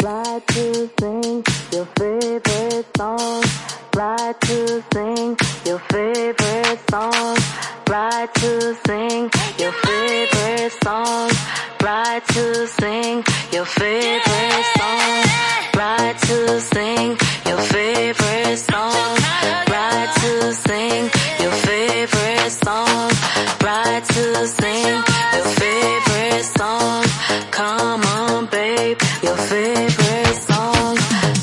Fly to sing your favorite song. Fly to sing your favorite song. Fly to sing your favorite song. Fly to sing your favorite song. Fly to sing your favorite song. Fly to sing your favorite song. Fly to sing your favorite song. Come on, babe, your favorite song.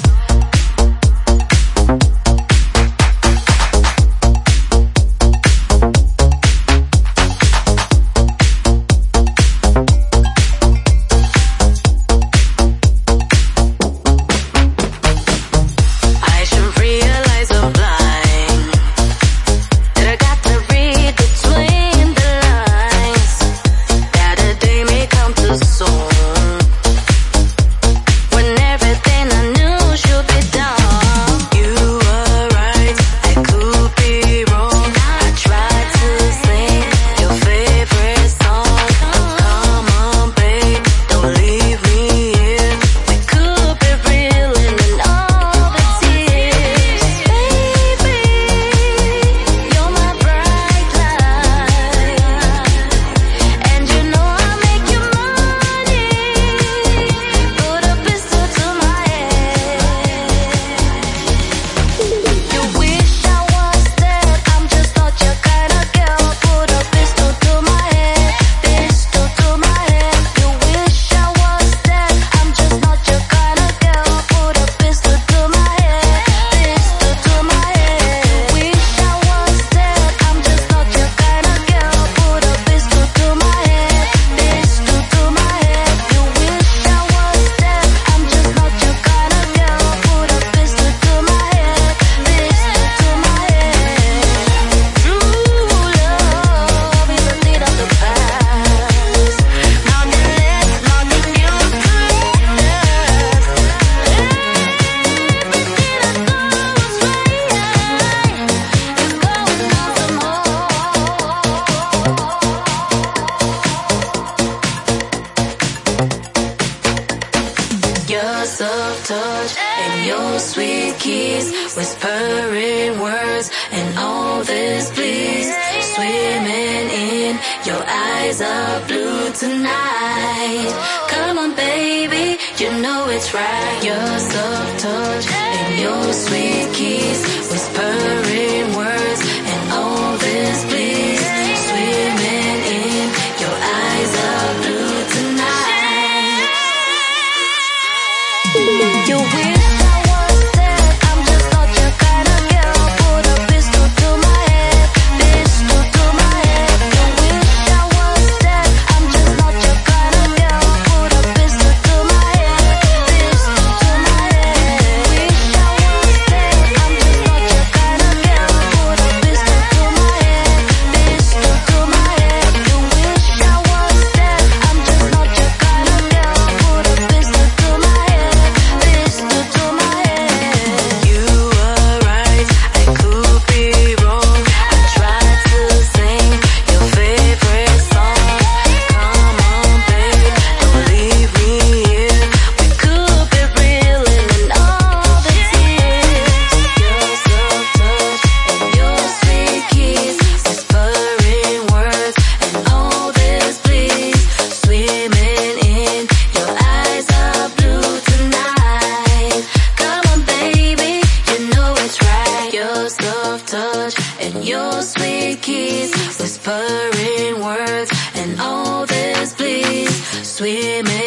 I should realize I'm blind, that I got to read between the lines, that a day may come too soon, when everything I knew should be done. You were right, I could be wrong. I tried to sing your favorite song. Come on, babe, don't leave me here. We could be reeling in all the tears. Baby, you're my bright light, and you know I'll make you money. Put a pistol to my head. You wish I was dead, I'm just not your kind of girl. Put a pistol to my head, pistol to my head. You wish I was dead, I'm just not your kind of girl. Put a pistol to my head, pistol to my head. Wish I was dead, I'm just not your kind of girl. Put a pistol to my head, pistol to my head. You wish I was dead, I'm just not your kind of girl. Put a pistol to my head, pistol to my head. True love is a thing of the past. Nothing less, nothing new to us. Everything I thought was right is going down some more. Your soft touch and your sweet kiss, whispering words and all this bliss, swimming in your eyes are blue tonight. Come on, baby, you know it's right. Your soft touch and your sweet kiss, whispering words and all this bliss, swimming in your eyes are blue tonight. You wish I was dead, I'm just not your kind of girl. Put a pistol to my head, pistol to my head. You wish I was dead, I'm just not your kind of girl. Put a pistol to my head, pistol to my head. Wish I was dead, I'm just not your kind of girl. Put a pistol to my head, pistol to my head. You wish I was dead, I'm just not your kind of girl. Put a pistol to my head, pistol to my head. You were right, I could be wrong. I tried to sing your favorite song. Come on, babe, don't leave me here. We could be reeling in all the tears. Your soft touch and your sweet kiss, whispering words and all this bliss, swimming in your eyes are blue tonight. Come on, baby, you know it's right. Your soft touch and your sweet kiss, whispering words and all this bliss, swimming